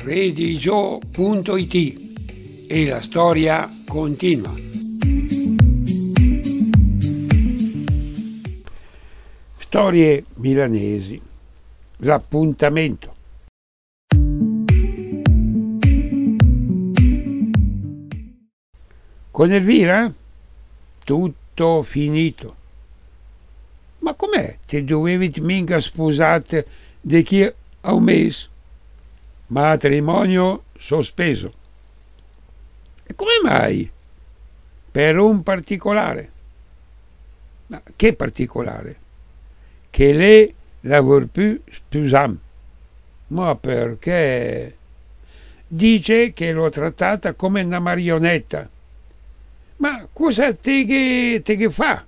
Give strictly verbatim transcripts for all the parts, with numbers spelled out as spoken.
redigio punto it e la storia continua. Storie milanesi. L'appuntamento. Con Elvira? Tutto finito. Ma com'è? Ti dovevi mica sposare di chi a un mese? Matrimonio sospeso. E come mai? Per un particolare. Ma che particolare? Che lei la vuol più sposare. Ma perché? Dice che l'ho trattata come una marionetta. Ma cosa te che, te che fa?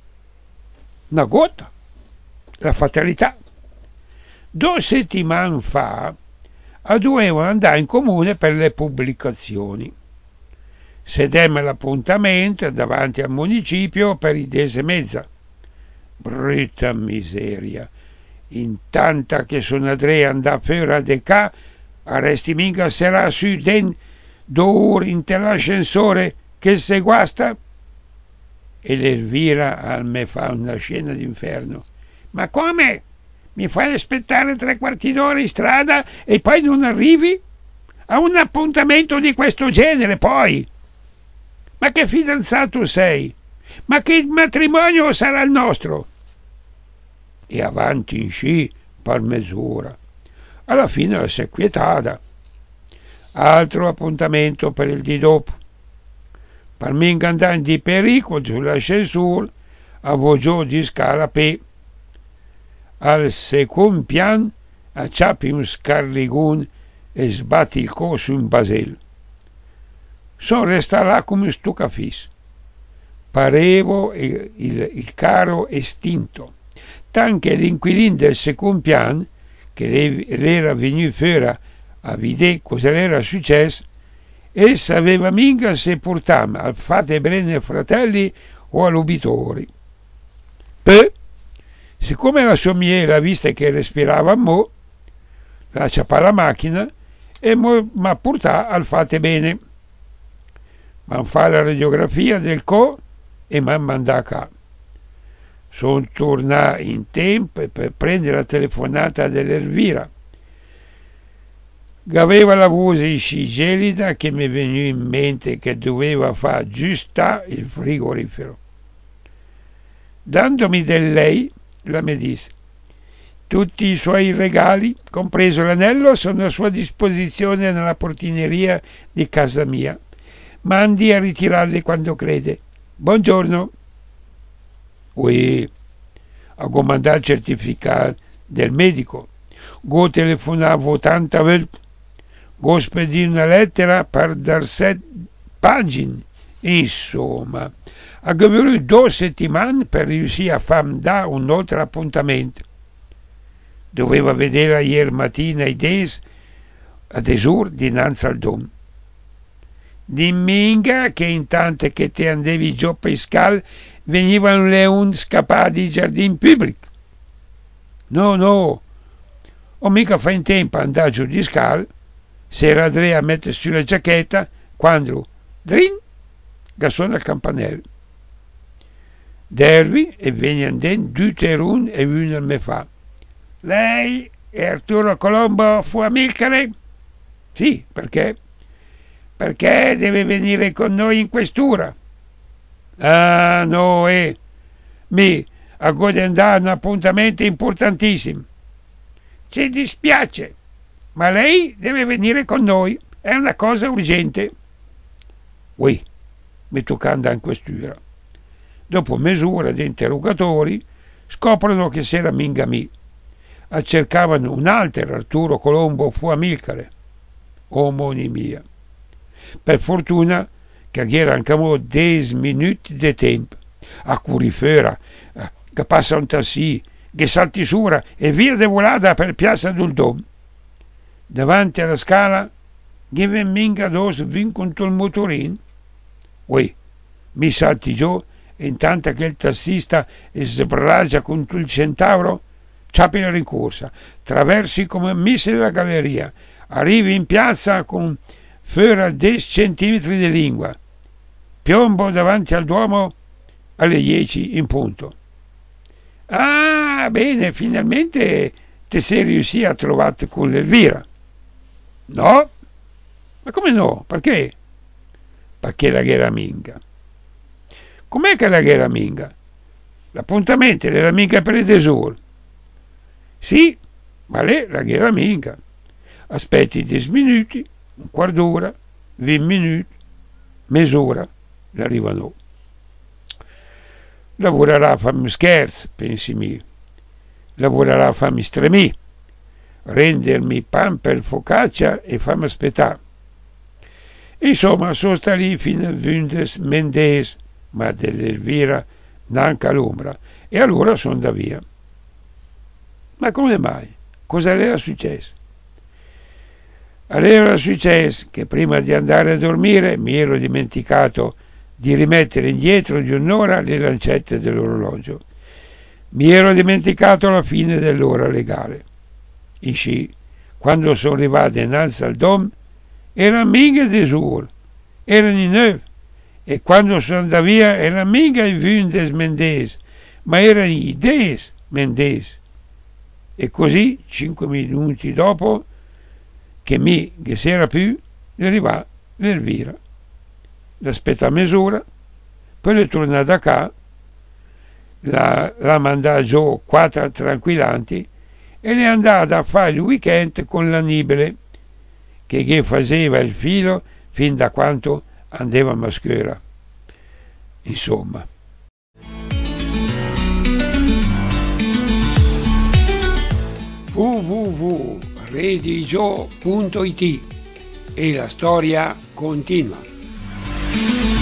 Una gota. La fatalità. Due settimane fa dovevo andare in comune per le pubblicazioni. Sedemmo all'appuntamento davanti al municipio per i dieci e mezza. Brutta miseria. Intanto che sono Andrea andava fuori di qua, arresti mica sarà su den d'ora in l'ascensore che se guasta? E l'Elvira me fa una scena d'inferno. Ma come? Mi fai aspettare tre quarti d'ora in strada e poi non arrivi? A un appuntamento di questo genere poi? Ma che fidanzato sei? Ma che matrimonio sarà il nostro? E avanti in sci per mezz'ora. Alla fine la si è quietata. Altro appuntamento per il di dopo. Per me andare di pericolo sull'ascensore, avevo di scala per al secondo piano acciappi un scarligone e sbatti il co su un basello. Sono restato là come stucafis. Parevo il, il, il caro estinto. Tanche l'inquilino del secondo piano, che le, le era venuto fuori a vedere cosa era successo, e sapeva mica se portava al fate bene fratelli o all'ubitori. Poi, siccome la sua miele ha visto che respirava mo, lascia la macchina e mi ha portato al fate bene. Mi fa la radiografia del co e mi ha mandato qua. Sono tornato in tempo per prendere la telefonata dell'Elvira, che aveva la voce sci gelida che mi veniva in mente che doveva fare giusta il frigorifero. Dandomi del lei, la mi disse: tutti i suoi regali, compreso l'anello, sono a sua disposizione nella portineria di casa mia. Mandi a ritirarli quando crede. Buongiorno. Oui, a comandare il certificato del medico. Go telefonavo tanta volte. Go spedì una lettera per dar set pagine. Insomma, ha voluto due settimane per riuscire a farmi dare un altro appuntamento. Doveva vedere ieri mattina ai dieci ad esur dinanzi al dom. Dimmi che intanto che te andavi giù per scale venivano leoni scappati in giardino pubblico. No, no, ho mica fa in tempo ad andare giù di scale. Se era Andrea a mettere sulla giacchetta quando drin che suona il campanello. Dervi e venne andando due per uno e uno me fa: lei è Arturo Colombo fu Amilcare? Sì, perché? Perché deve venire con noi in questura. Ah, no, eh, mi a andare a un appuntamento importantissimo. Ci dispiace, ma lei deve venire con noi, è una cosa urgente. Oui, mi tocca andare in questura. Dopo mezz'ora di interrogatori scoprono che s'era minga mi. Cercavano un altro Arturo Colombo fu Amilcare. Omonimia. Per fortuna che era ancora dieci minuti di tempo. A curifera, che passa un tassi, che salti sura e via de volata per Piazza del Dom. Davanti alla scala, che ven minga dos vin contro il motorin. Ui, mi salti giù e intanto che il tassista sbraccia contro il centauro, ciappi la rincorsa, traversi come missile la galleria, arrivi in piazza con fiora dieci centimetri di lingua, piombo davanti al Duomo alle dieci in punto. Ah, bene, finalmente ti sei riuscito a trovare con l'Elvira. No? Ma come no? Perché? Perché la guerra minga. Com'è che la guerra minga? L'appuntamento era mica per il tesoro. Sì, ma lei la guerra minga. Aspetti dieci minuti, un quarto d'ora, venti minuti, mezz'ora, l'arrivano. Lavorerà a farmi scherzi, pensi mio. Lavorerà a farmi stremì, rendermi pan per focaccia e farmi aspettare. Insomma, sono stato lì fino al ventis Mendes, ma dell'Elvira neanche l'ombra, e allora sono da via. Ma come mai? Cosa le era successo? Le era successo che prima di andare a dormire mi ero dimenticato di rimettere indietro di un'ora le lancette dell'orologio. Mi ero dimenticato la fine dell'ora legale. In sci, quando sono arrivato innanzi al dom, era mica di sur, erano i neuf, e quando sono andato via era mica i ventis Mendes, ma erano i dez Mendes. E così, cinque minuti dopo, che mi che si era più, arriva l'Elvira. L'aspetta a misura, poi è tornata qua, la, la mandata giù quattro tranquillanti e è andata a fare il weekend con la Nibele, che gli faceva il filo fin da quando andavamo a scuola. Insomma. w w w punto redigio punto it e la storia continua.